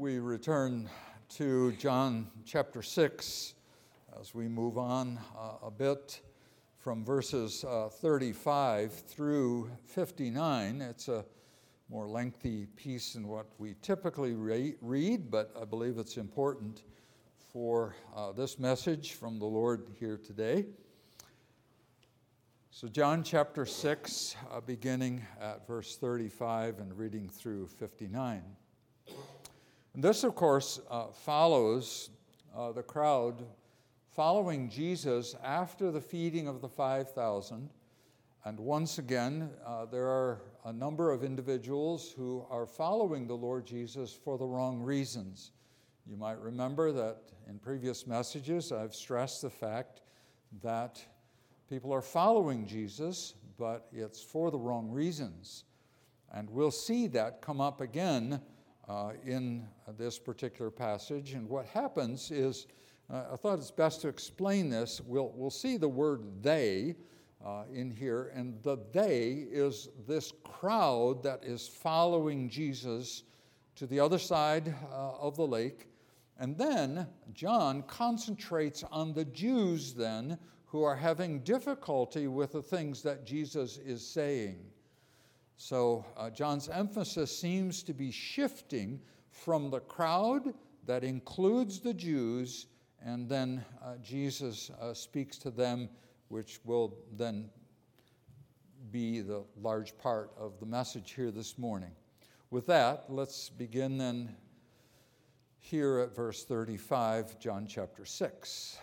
We return to John chapter 6 as we move on a bit from verses 35 through 59. It's a more lengthy piece than what we typically read, but I believe it's important for this message from the Lord here today. So John chapter 6, beginning at verse 35 and reading through 59. And this, of course, follows the crowd following Jesus after the feeding of the 5,000. And once again, there are a number of individuals who are following the Lord Jesus for the wrong reasons. You might remember that in previous messages I've stressed the fact that people are following Jesus, but it's for the wrong reasons. And we'll see that come up again in this particular passage. And what happens is, I thought it's best to explain this. We'll see the word they in here, and the they is this crowd that is following Jesus to the other side of the lake. And then John concentrates on the Jews then who are having difficulty with the things that Jesus is saying. So John's emphasis seems to be shifting from the crowd that includes the Jews, and then Jesus speaks to them, which will then be the large part of the message here this morning. With that, let's begin then here at verse 35, John chapter 6.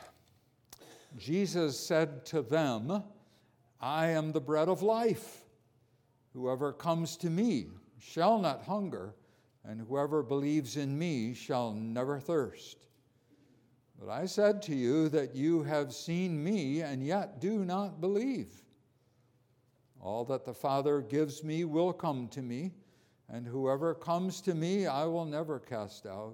Jesus said to them, "I am the bread of life. Whoever comes to me shall not hunger, and whoever believes in me shall never thirst. But I said to you that you have seen me, and yet do not believe. All that the Father gives me will come to me, and whoever comes to me I will never cast out.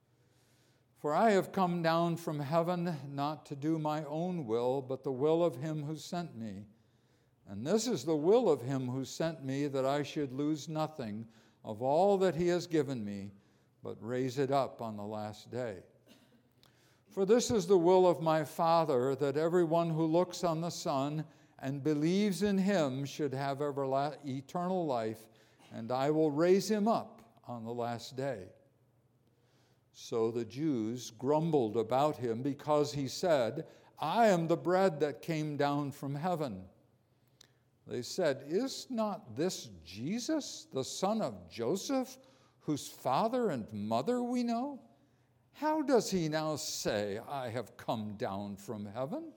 For I have come down from heaven not to do my own will, but the will of him who sent me. And this is the will of him who sent me, that I should lose nothing of all that he has given me, but raise it up on the last day. For this is the will of my Father, that everyone who looks on the Son and believes in him should have eternal life, and I will raise him up on the last day." So the Jews grumbled about him because he said, "I am the bread that came down from heaven." They said, "Is not this Jesus, the son of Joseph, whose father and mother we know? How does he now say, 'I have come down from heaven'?"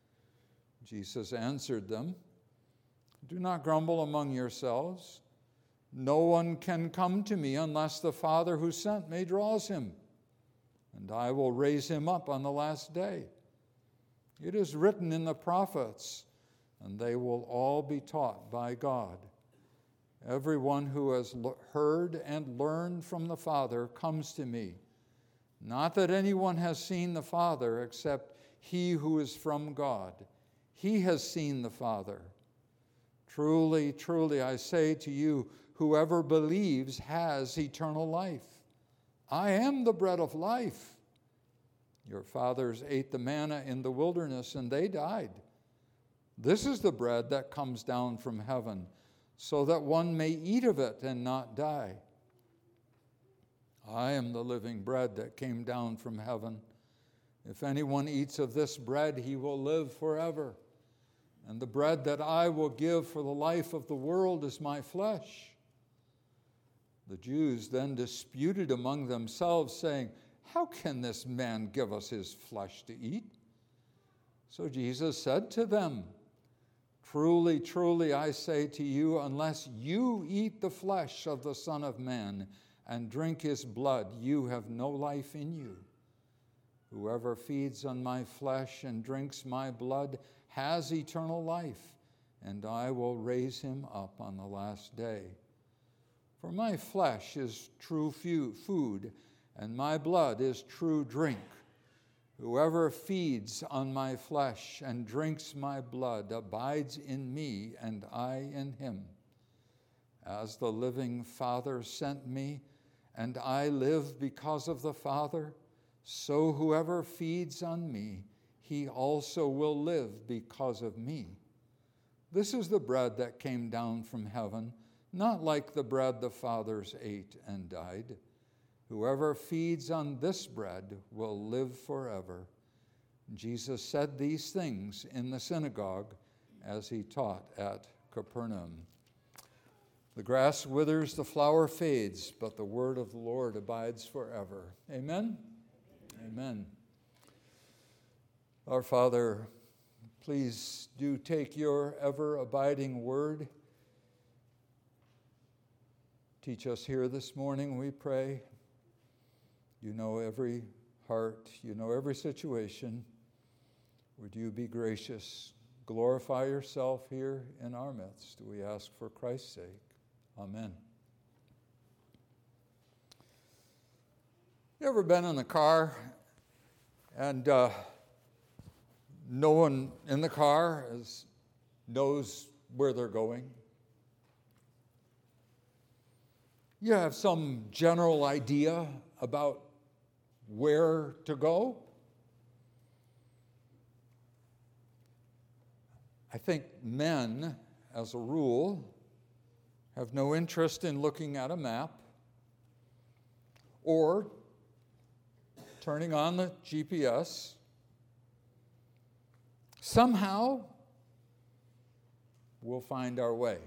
Jesus answered them, "Do not grumble among yourselves. No one can come to me unless the Father who sent me draws him, and I will raise him up on the last day. It is written in the prophets, and they will all be taught by God. Everyone who has heard and learned from the Father comes to me. Not that anyone has seen the Father except he who is from God. He has seen the Father. Truly, truly, I say to you, whoever believes has eternal life. I am the bread of life. Your fathers ate the manna in the wilderness, and they died. This is the bread that comes down from heaven, so that one may eat of it and not die. I am the living bread that came down from heaven. If anyone eats of this bread, he will live forever. And the bread that I will give for the life of the world is my flesh." The Jews then disputed among themselves, saying, "How can this man give us his flesh to eat?" So Jesus said to them, "Truly, truly, I say to you, unless you eat the flesh of the Son of Man and drink his blood, you have no life in you. Whoever feeds on my flesh and drinks my blood has eternal life, and I will raise him up on the last day. For my flesh is true food, and my blood is true drink. Whoever feeds on my flesh and drinks my blood abides in me, and I in him. As the living Father sent me, and I live because of the Father, so whoever feeds on me, he also will live because of me. This is the bread that came down from heaven, not like the bread the fathers ate and died. Whoever feeds on this bread will live forever. Jesus said these things in the synagogue as he taught at Capernaum. The grass withers, the flower fades, but the word of the Lord abides forever. Amen? Amen. Our Father, please do take your ever-abiding word. Teach us here this morning, we pray. You know every heart, you know every situation. Would you be gracious? Glorify yourself here in our midst, we ask for Christ's sake. Amen. You ever been in the car and no one in the car knows where they're going? You have some general idea about where to go? I think men, as a rule, have no interest in looking at a map or turning on the GPS. Somehow, we'll find our way.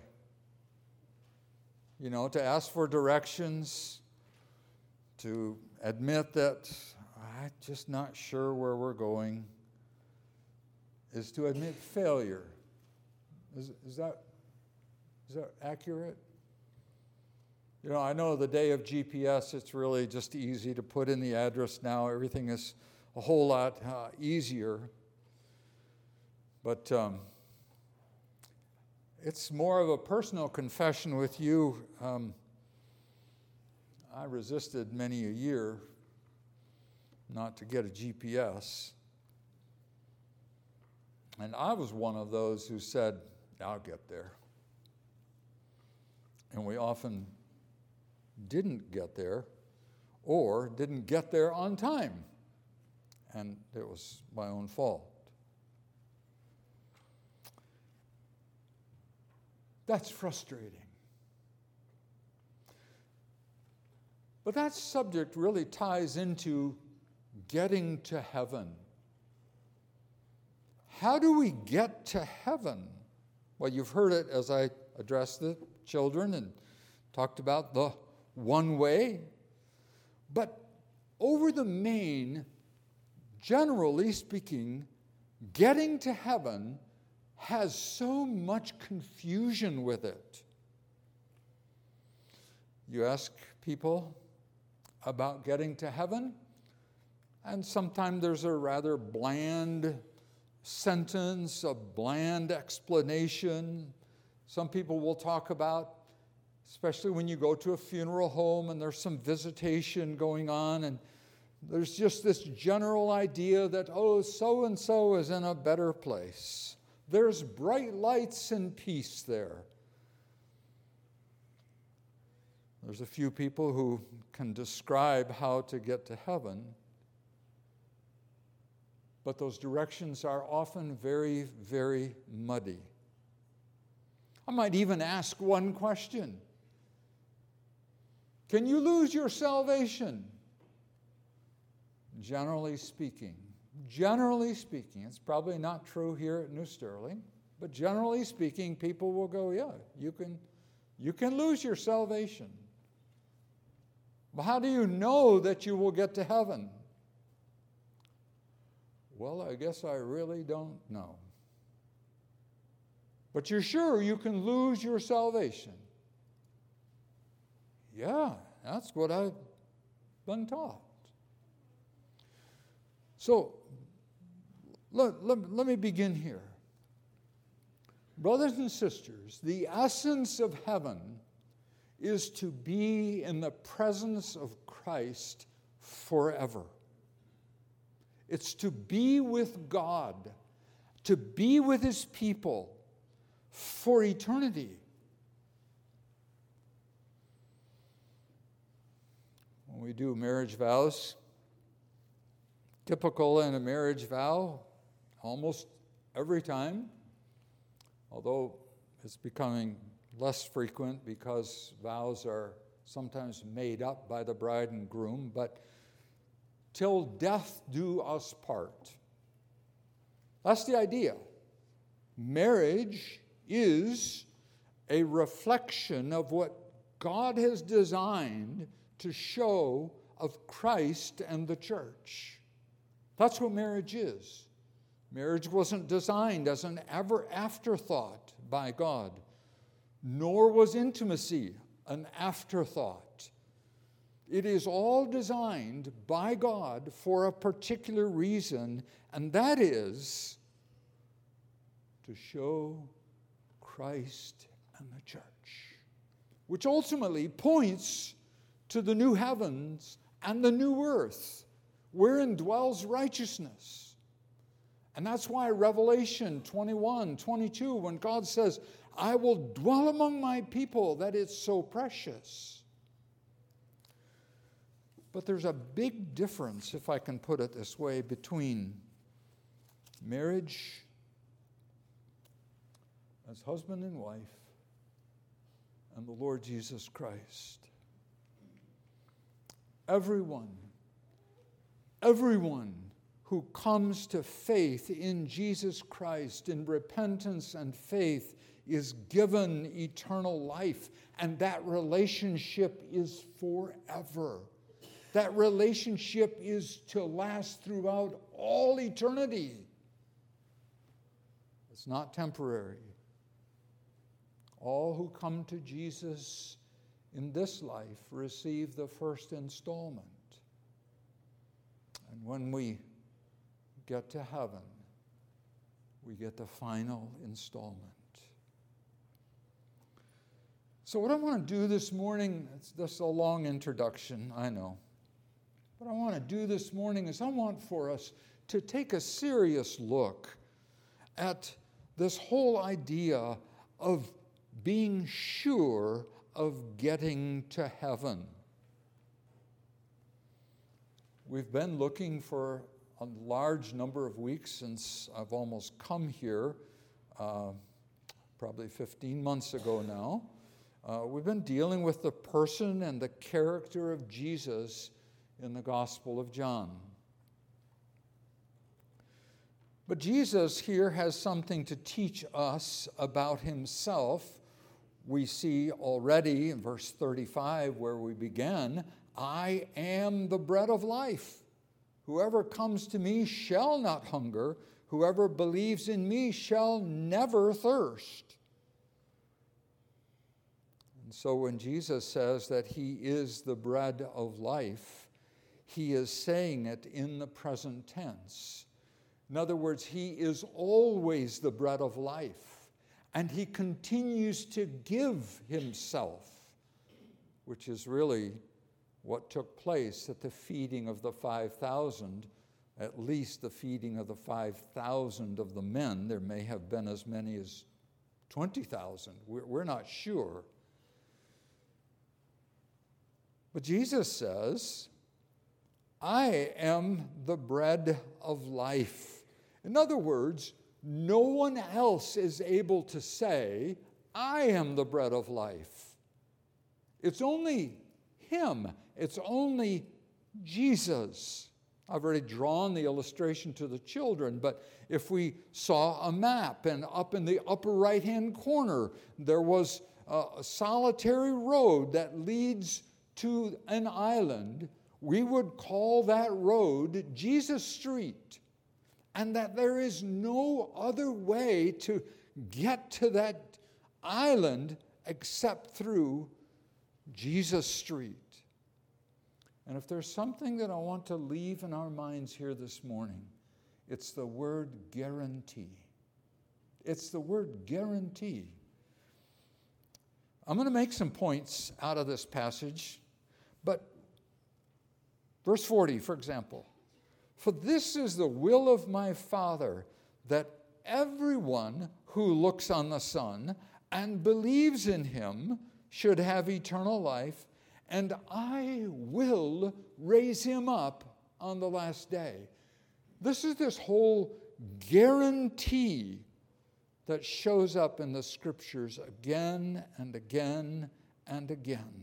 You know, to ask for directions, to admit that I'm just not sure where we're going, is to admit failure. Is that accurate? You know, I know the day of GPS, it's really just easy to put in the address now. Everything is a whole lot easier. But it's more of a personal confession with you. I resisted many a year not to get a GPS. And I was one of those who said, I'll get there. And we often didn't get there or didn't get there on time. And it was my own fault. That's frustrating. But that subject really ties into getting to heaven. How do we get to heaven? Well, you've heard it as I addressed the children and talked about the one way. But over the main, generally speaking, getting to heaven has so much confusion with it. You ask people about getting to heaven, and sometimes there's a rather bland sentence, a bland explanation. Some people will talk about, especially when you go to a funeral home and there's some visitation going on, and there's just this general idea that, oh, so-and-so is in a better place. There's bright lights and peace there. There's a few people who can describe how to get to heaven, but those directions are often very, very muddy. I might even ask one question. Can you lose your salvation? Generally speaking, it's probably not true here at New Sterling, but generally speaking, people will go, yeah, you can lose your salvation. Well, how do you know that you will get to heaven? Well, I guess I really don't know. But you're sure you can lose your salvation? Yeah, that's what I've been taught. So, let me begin here. Brothers and sisters, the essence of heaven is to be in the presence of Christ forever. It's to be with God, to be with His people for eternity. We do marriage vows. Typical in a marriage vow, almost every time, although it's becoming less frequent because vows are sometimes made up by the bride and groom, but till death do us part. That's the idea. Marriage is a reflection of what God has designed to show of Christ and the church. That's what marriage is. Marriage wasn't designed as an afterthought by God, nor was intimacy an afterthought. It is all designed by God for a particular reason, and that is to show Christ and the church, which ultimately points to the new heavens and the new earth, wherein dwells righteousness. And that's why Revelation 21:22, when God says, I will dwell among my people, that it's so precious. But there's a big difference, if I can put it this way, between marriage as husband and wife and the Lord Jesus Christ. Everyone who comes to faith in Jesus Christ, in repentance and faith, is given eternal life, and that relationship is forever. That relationship is to last throughout all eternity. It's not temporary. All who come to Jesus in this life receive the first installment. And when we get to heaven, we get the final installment. So what I want to do this morning, this is a long introduction, I know. What I want to do this morning is I want for us to take a serious look at this whole idea of being sure of getting to heaven. We've been looking for a large number of weeks since I've almost come here, probably 15 months ago now. We've been dealing with the person and the character of Jesus in the Gospel of John. But Jesus here has something to teach us about himself. We see already in verse 35 where we began, I am the bread of life. Whoever comes to me shall not hunger. Whoever believes in me shall never thirst. And so when Jesus says that he is the bread of life, he is saying it in the present tense. In other words, he is always the bread of life, and he continues to give himself, which is really what took place at the feeding of the 5,000, at least the feeding of the 5,000 of the men. There may have been as many as 20,000. We're not sure. But Jesus says, I am the bread of life. In other words, no one else is able to say, I am the bread of life. It's only him. It's only Jesus. I've already drawn the illustration to the children, but if we saw a map and up in the upper right-hand corner, there was a solitary road that leads to an island, we would call that road Jesus Street, and that there is no other way to get to that island except through Jesus Street. And if there's something that I want to leave in our minds here this morning, it's the word guarantee. It's the word guarantee. I'm going to make some points out of this passage, but verse 40, for example, for this is the will of my Father, that everyone who looks on the Son and believes in him should have eternal life, and I will raise him up on the last day. This is this whole guarantee that shows up in the scriptures again and again and again.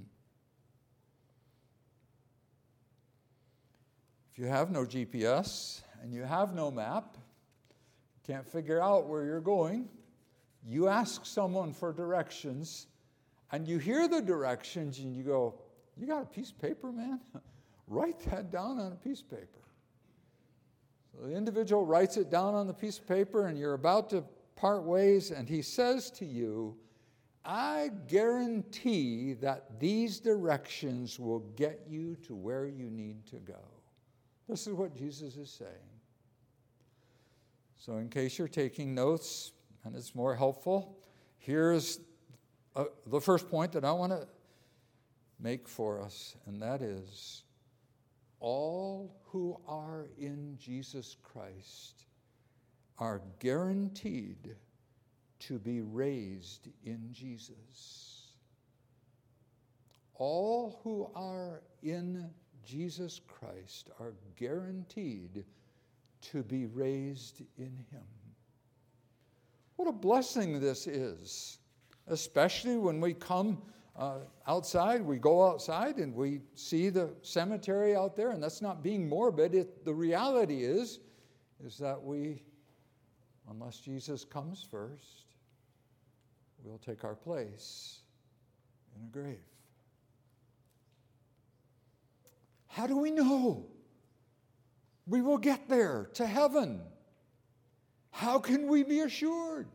If you have no GPS and you have no map, can't figure out where you're going, you ask someone for directions, and you hear the directions and you go, "You got a piece of paper, man? Write that down on a piece of paper." So the individual writes it down on the piece of paper, and you're about to part ways, and he says to you, "I guarantee that these directions will get you to where you need to go." This is what Jesus is saying. So in case you're taking notes, and it's more helpful, here's the first point that I want to make for us, and that is, all who are in Jesus Christ are guaranteed to be raised in Jesus. All who are in Jesus Christ are guaranteed to be raised in him. What a blessing this is, especially when we come outside, we go outside and we see the cemetery out there, and that's not being morbid. The reality is that we, unless Jesus comes first, we'll take our place in a grave. How do we know we will get there to heaven? How can we be assured?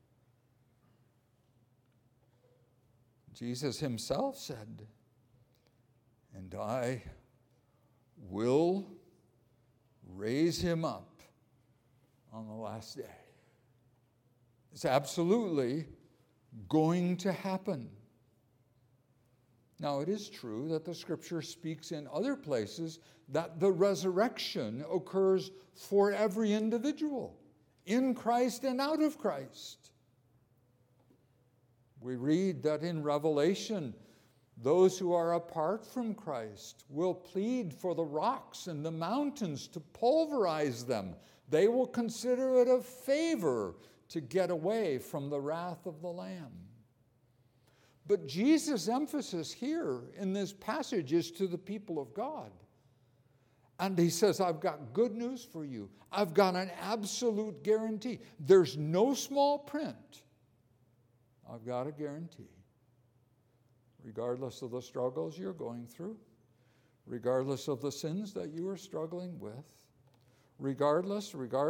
Jesus himself said, "And I will raise him up on the last day." It's absolutely going to happen. Now, it is true that the scripture speaks in other places that the resurrection occurs for every individual, in Christ and out of Christ. We read that in Revelation, those who are apart from Christ will plead for the rocks and the mountains to pulverize them. They will consider it a favor to get away from the wrath of the Lamb. But Jesus' emphasis here in this passage is to the people of God. And he says, I've got good news for you. I've got an absolute guarantee. There's no small print. I've got a guarantee. Regardless of the struggles you're going through, regardless of the sins that you are struggling with, regardless.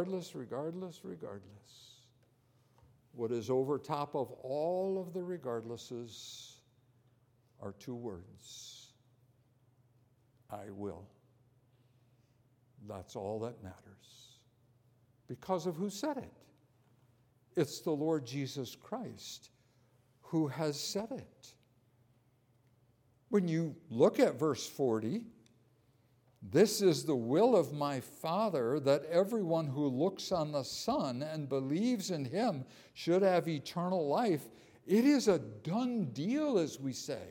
What is over top of all of the regardlesses are two words: I will. That's all that matters. Because of who said it. It's the Lord Jesus Christ who has said it. When you look at verse 40, this is the will of my Father, that everyone who looks on the Son and believes in him should have eternal life. It is a done deal, as we say.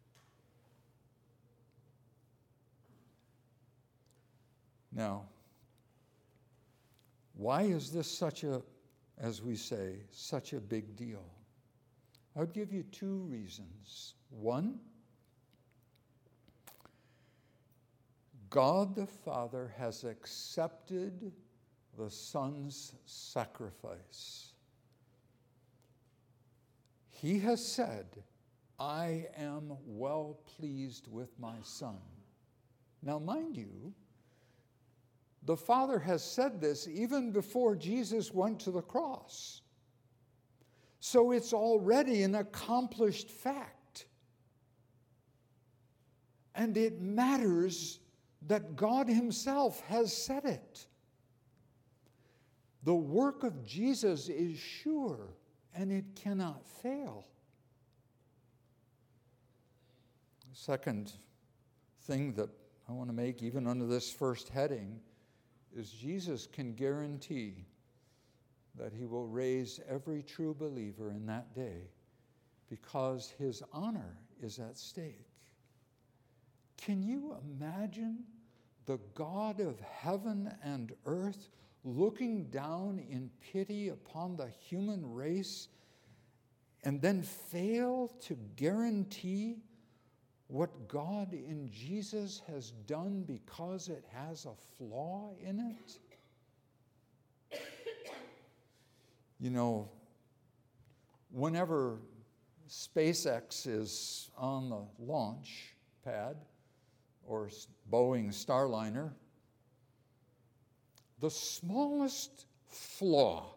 Now, why is this such a, as we say, such a big deal? I'll give you two reasons. One, God the Father has accepted the Son's sacrifice. He has said, I am well pleased with my Son. Now, mind you, the Father has said this even before Jesus went to the cross. So it's already an accomplished fact. And it matters that God himself has said it. The work of Jesus is sure, and it cannot fail. The second thing that I want to make, even under this first heading, is Jesus can guarantee that he will raise every true believer in that day because his honor is at stake. Can you imagine the God of heaven and earth looking down in pity upon the human race and then fail to guarantee what God in Jesus has done because it has a flaw in it? You know, whenever SpaceX is on the launch pad, or Boeing Starliner, the smallest flaw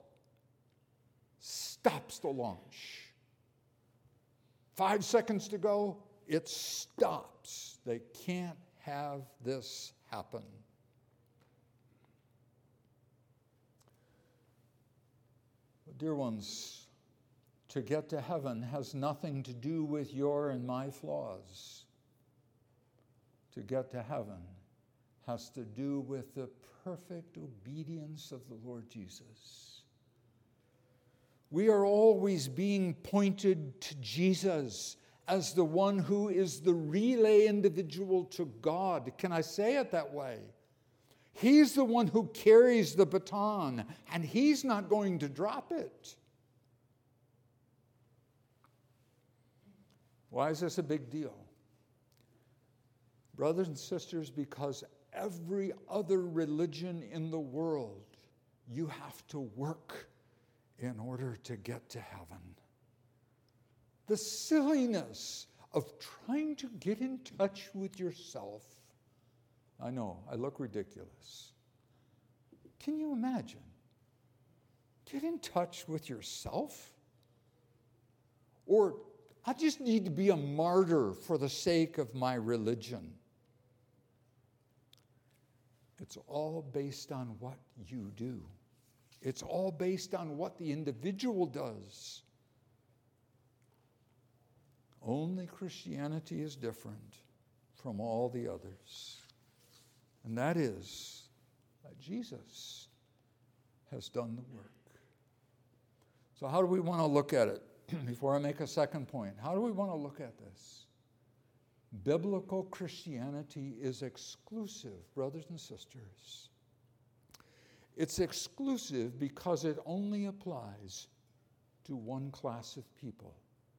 stops the launch. 5 seconds to go, it stops. They can't have this happen. Dear ones, to get to heaven has nothing to do with your and my flaws. To get to heaven has to do with the perfect obedience of the Lord Jesus. We are always being pointed to Jesus as the one who is the relay individual to God. Can I say it that way? He's the one who carries the baton, and he's not going to drop it. Why is this a big deal? Brothers and sisters, because every other religion in the world, you have to work in order to get to heaven. The silliness of trying to get in touch with yourself. I know, I look ridiculous. Can you imagine? Get in touch with yourself? Or, I just need to be a martyr for the sake of my religion. It's all based on what you do. It's all based on what the individual does. Only Christianity is different from all the others. And that is that Jesus has done the work. So how do we want to look at it? Before I make a second point, how do we want to look at this? Biblical Christianity is exclusive, brothers and sisters. It's exclusive because it only applies to one class of people.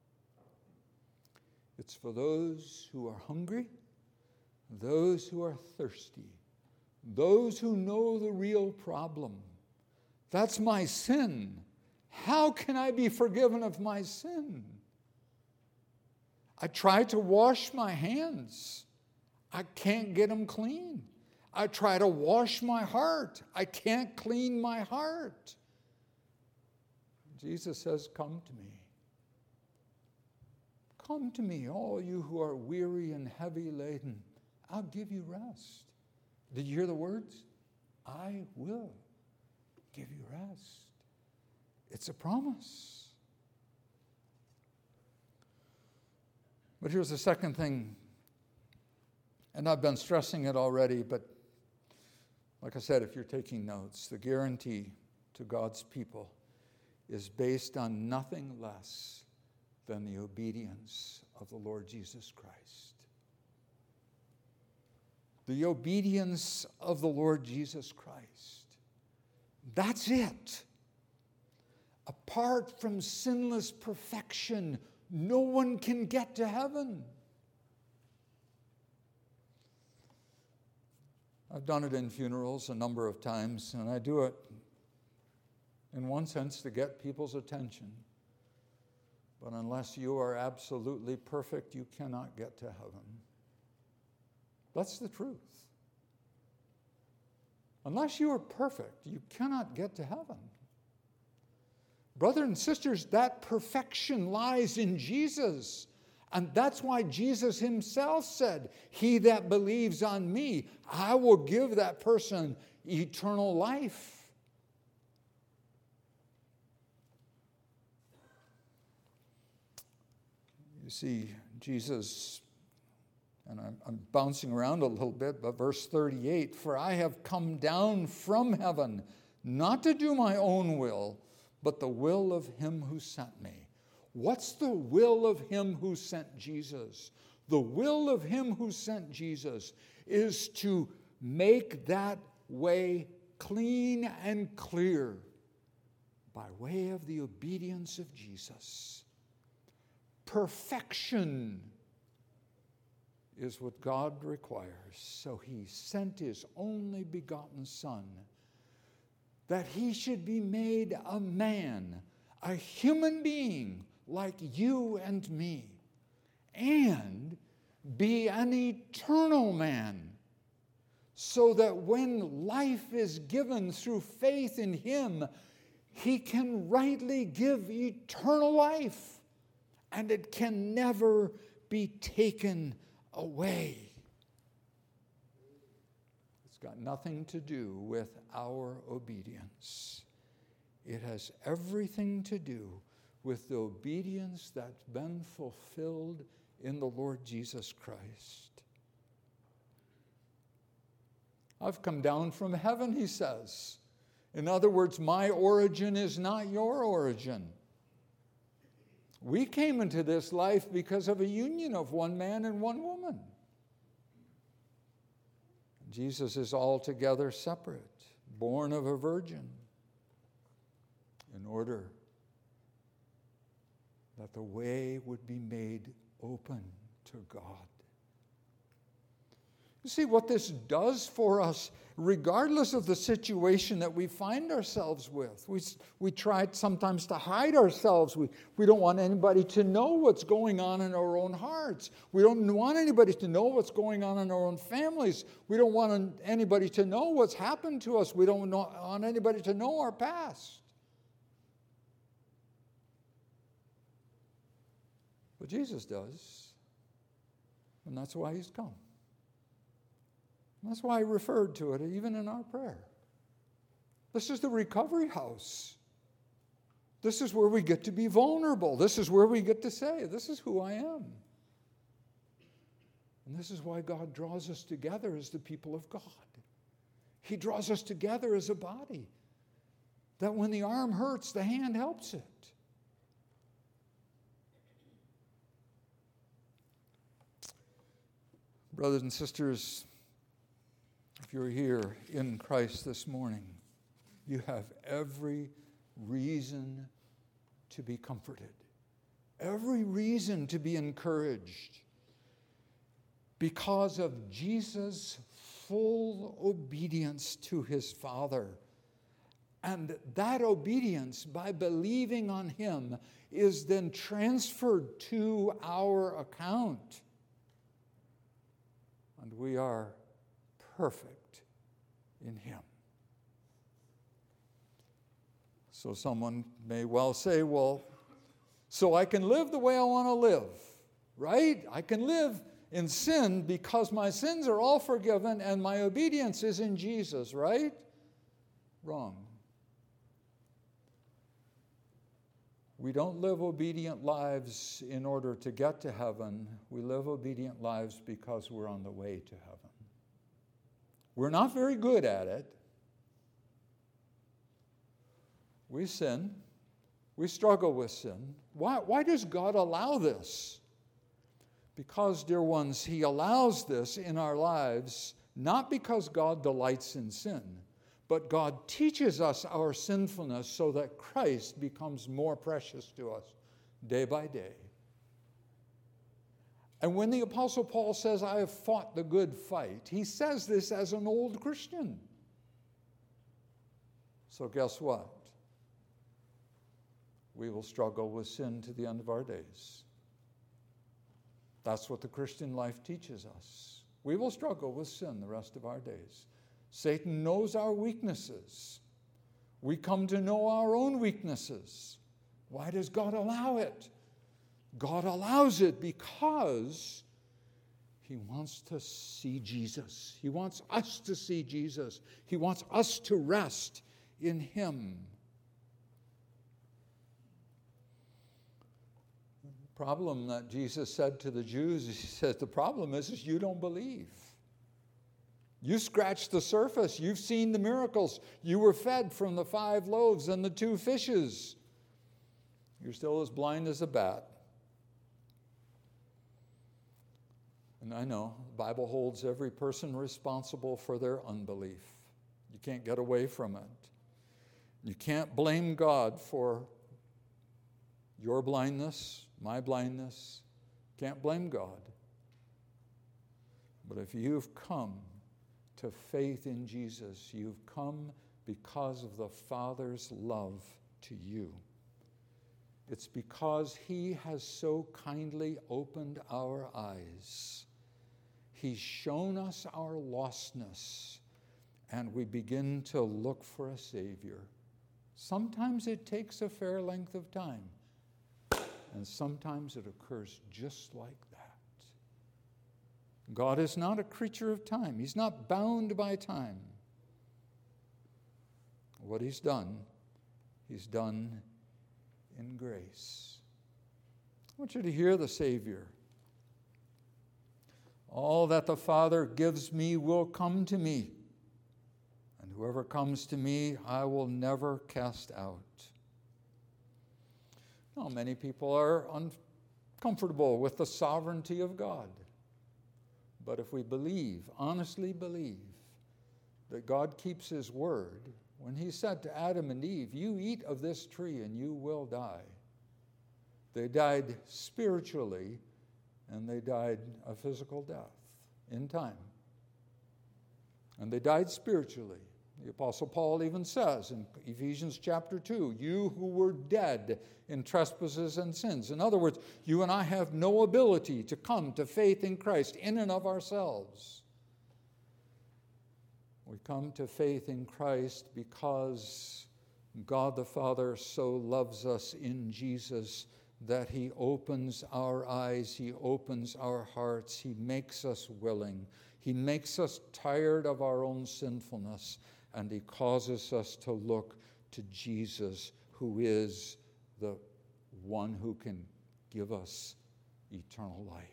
It's for those who are hungry, those who are thirsty, those who know the real problem. That's my sin. How can I be forgiven of my sin? I try to wash my hands. I can't get them clean. I try to wash my heart. I can't clean my heart. Jesus says, come to me. Come to me, all you who are weary and heavy laden. I'll give you rest. Did you hear the words? I will give you rest. It's a promise. But here's the second thing, and I've been stressing it already, but like I said, if you're taking notes, the guarantee to God's people is based on nothing less than the obedience of the Lord Jesus Christ. The obedience of the Lord Jesus Christ. That's it. Apart from sinless perfection, no one can get to heaven. I've done it in funerals a number of times, and I do it in one sense to get people's attention. But unless you are absolutely perfect, you cannot get to heaven. That's the truth. Unless you are perfect, you cannot get to heaven. Brothers and sisters, that perfection lies in Jesus. And that's why Jesus himself said, he that believes on me, I will give that person eternal life. You see, Jesus, and I'm bouncing around a little bit, but verse 38, for I have come down from heaven, not to do my own will, but the will of him who sent me. What's the will of him who sent Jesus? The will of him who sent Jesus is to make that way clean and clear by way of the obedience of Jesus. Perfection is what God requires. So he sent his only begotten Son, that he should be made a man, a human being like you and me, and be an eternal man, so that when life is given through faith in him, he can rightly give eternal life, and it can never be taken away. It's got nothing to do with our obedience. It has everything to do with the obedience that's been fulfilled in the Lord Jesus Christ. I've come down from heaven, he says. In other words, my origin is not your origin. We came into this life because of a union of one man and one woman. Jesus is altogether separate, born of a virgin, in order that the way would be made open to God. You see what this does for us, regardless of the situation that we find ourselves with. We try sometimes to hide ourselves. We don't want anybody to know what's going on in our own hearts. We don't want anybody to know what's going on in our own families. We don't want anybody to know what's happened to us. We don't want anybody to know our past. But Jesus does, and that's why he's come. That's why I referred to it even in our prayer. This is the recovery house. This is where we get to be vulnerable. This is where we get to say, this is who I am. And this is why God draws us together as the people of God. He draws us together as a body. That when the arm hurts, the hand helps it. Brothers and sisters, if you're here in Christ this morning, you have every reason to be comforted, every reason to be encouraged, because of Jesus' full obedience to his Father. And that obedience, by believing on him, is then transferred to our account. And we are perfect in him. So someone may well say, well, so I can live the way I want to live, right? I can live in sin because my sins are all forgiven and my obedience is in Jesus, right? Wrong. We don't live obedient lives in order to get to heaven. We live obedient lives because we're on the way to heaven. We're not very good at it. We sin. We struggle with sin. Why does God allow this? Because, dear ones, he allows this in our lives not because God delights in sin, but God teaches us our sinfulness so that Christ becomes more precious to us day by day. And when the Apostle Paul says, I have fought the good fight, he says this as an old Christian. So guess what? We will struggle with sin to the end of our days. That's what the Christian life teaches us. We will struggle with sin the rest of our days. Satan knows our weaknesses. We come to know our own weaknesses. Why does God allow it? God allows it because he wants to see Jesus. He wants us to see Jesus. He wants us to rest in him. The problem that Jesus said to the Jews, he says, the problem is you don't believe. You scratched the surface. You've seen the miracles. You were fed from the 5 loaves and the 2 fishes. You're still as blind as a bat. And I know the Bible holds every person responsible for their unbelief. You can't get away from it. You can't blame God for your blindness, my blindness. Can't blame God. But if you've come to faith in Jesus, you've come because of the Father's love to you. It's because He has so kindly opened our eyes. He's shown us our lostness, and we begin to look for a Savior. Sometimes it takes a fair length of time, and sometimes it occurs just like that. God is not a creature of time. He's not bound by time. What He's done in grace. I want you to hear the Savior. All that the Father gives me will come to me, and whoever comes to me, I will never cast out. Now, many people are uncomfortable with the sovereignty of God. But if we believe, honestly believe, that God keeps His word, when He said to Adam and Eve, "You eat of this tree and you will die," they died spiritually, and they died a physical death in time. And they died spiritually. The Apostle Paul even says in Ephesians chapter 2, "You who were dead in trespasses and sins." In other words, you and I have no ability to come to faith in Christ in and of ourselves. We come to faith in Christ because God the Father so loves us in Jesus that He opens our eyes, He opens our hearts, He makes us willing, He makes us tired of our own sinfulness, and He causes us to look to Jesus, who is the one who can give us eternal life.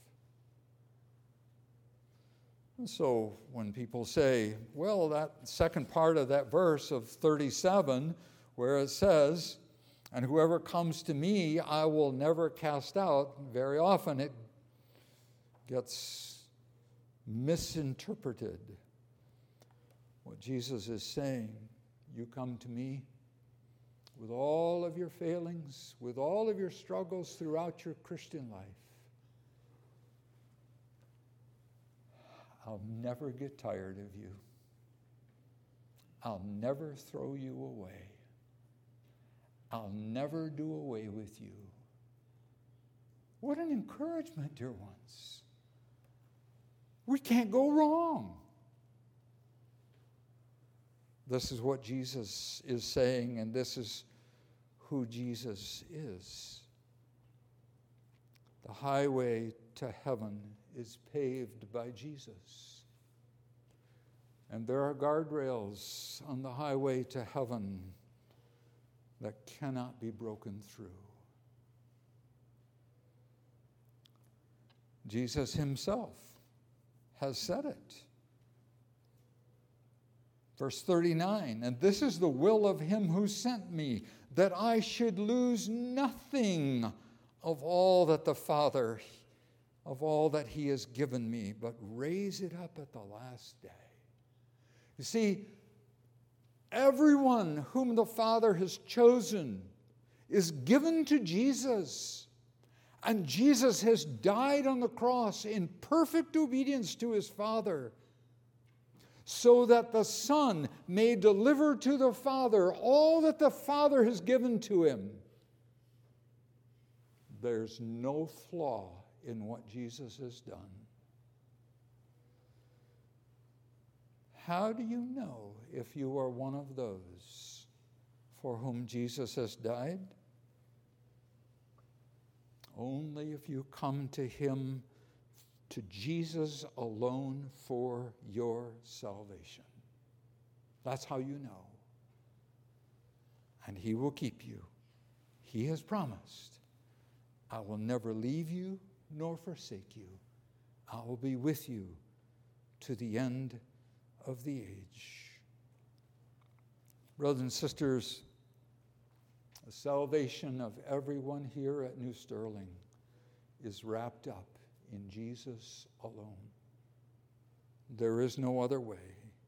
And so when people say, well, that second part of that verse of 37, where it says, "And whoever comes to me, I will never cast out," very often it gets misinterpreted. What Jesus is saying, you come to me with all of your failings, with all of your struggles throughout your Christian life. I'll never get tired of you. I'll never throw you away. I'll never do away with you. What an encouragement, dear ones. We can't go wrong. This is what Jesus is saying, and this is who Jesus is. The highway to heaven is paved by Jesus. And there are guardrails on the highway to heaven that cannot be broken through. Jesus Himself has said it. Verse 39, "And this is the will of Him who sent me, that I should lose nothing of all that He has given me, but raise it up at the last day." You see, everyone whom the Father has chosen is given to Jesus. And Jesus has died on the cross in perfect obedience to His Father, so that the Son may deliver to the Father all that the Father has given to Him. There's no flaw in what Jesus has done. How do you know if you are one of those for whom Jesus has died? Only if you come to Him, to Jesus alone, for your salvation. That's how you know. And He will keep you. He has promised, "I will never leave you nor forsake you. I will be with you to the end of the age." Brothers and sisters, the salvation of everyone here at New Sterling is wrapped up in Jesus alone. There is no other way.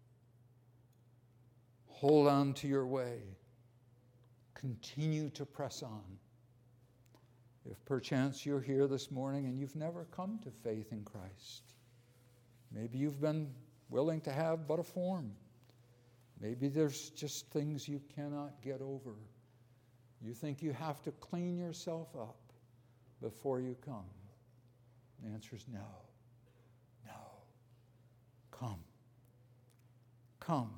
Hold on to your way. Continue to press on. If perchance you're here this morning and you've never come to faith in Christ, maybe you've been willing to have but a form. Maybe there's just things you cannot get over. You think you have to clean yourself up before you come. The answer is no. No. Come. Come.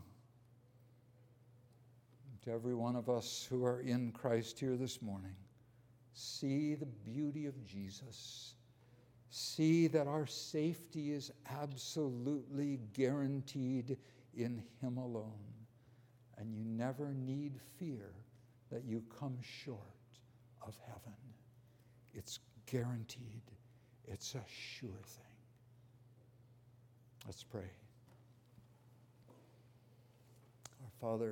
To every one of us who are in Christ here this morning, see the beauty of Jesus. See that our safety is absolutely guaranteed in Him alone. And you never need fear that you come short of heaven. It's guaranteed. It's a sure thing. Let's pray. Our Father,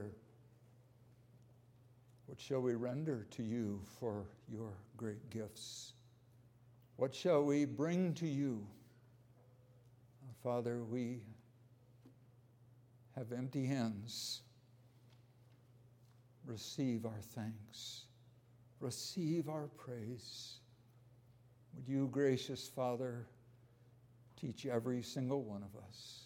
what shall we render to you for your great gifts? What shall we bring to you? Father, we have empty hands. Receive our thanks. Receive our praise. Would you, gracious Father, teach every single one of us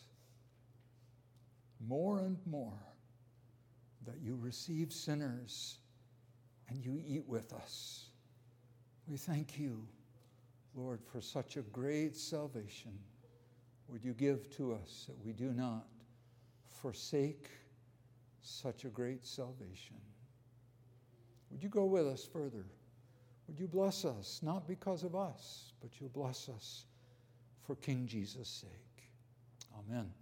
more and more that you receive sinners and you eat with us. We thank you, Lord, for such a great salvation. Would you give to us that we do not forsake such a great salvation? Would you go with us further? Would you bless us, not because of us, but you'll bless us for King Jesus' sake. Amen.